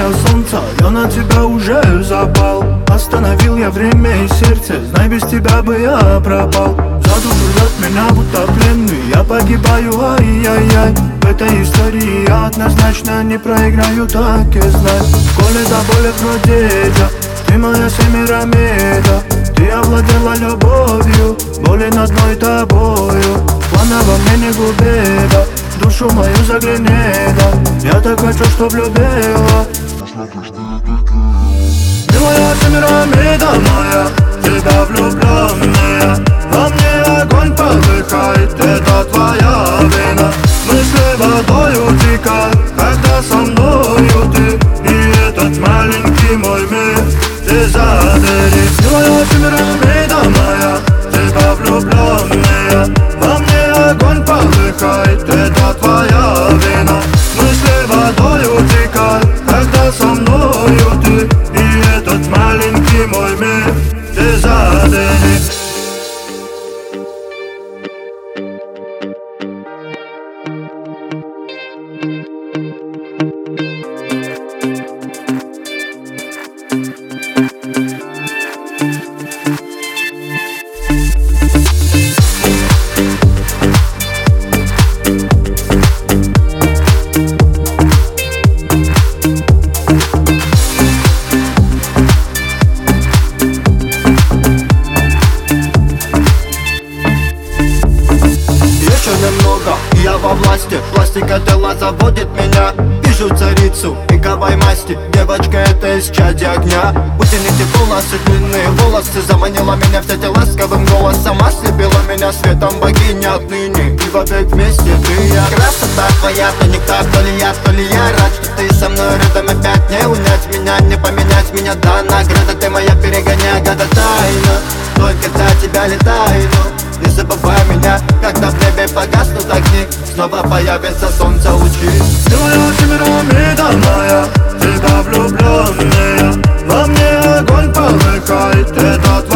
мое солнце, я на тебя уже запал. Остановил я время и сердце, знай, без тебя бы я пропал. За душу рвет меня будто пленный, я погибаю, ай-яй-яй. В этой истории я однозначно не проиграю, так и знай. Коли заболит вроде ты моя Семирамида. Ты овладела любовью, боли над мной тобою. Плана во мне не губи, да, душу мою загляни, да. Я так хочу, чтоб любила. Ты моя Семирамида моя, тебя влюбленная. Во мне огонь полыхает, это твоя вина. Мысли водой утекают, когда со мною ты. И этот маленький мой мир ты задери. Ты моя Семирамида моя, тебя влюбленная. Во мне огонь полыхает, это твоя вина. Мысли водой утекают, когда со мною ты. И этот маленький мой мир ты задери. Я во власти, пластика тела заводит меня. Вижу царицу пиковой масти, девочка это из чади огня. Утяните полосы, длинные волосы, заманила меня в сети ласковым голосом. Ослепила меня светом богини отныне, и опять вместе ты и я. Красота твоя, то никак, то ли я рад, что ты со мной рядом. Опять не унять меня, не поменять меня, да, награда ты моя, перегоняй года тайна. Только для тебя летаю, не забывай меня, когда в небе погаснут огни, снова появится солнце лучи. Ты моя Семирамида моя, тебя влюбленная. Во мне огонь полыхает, это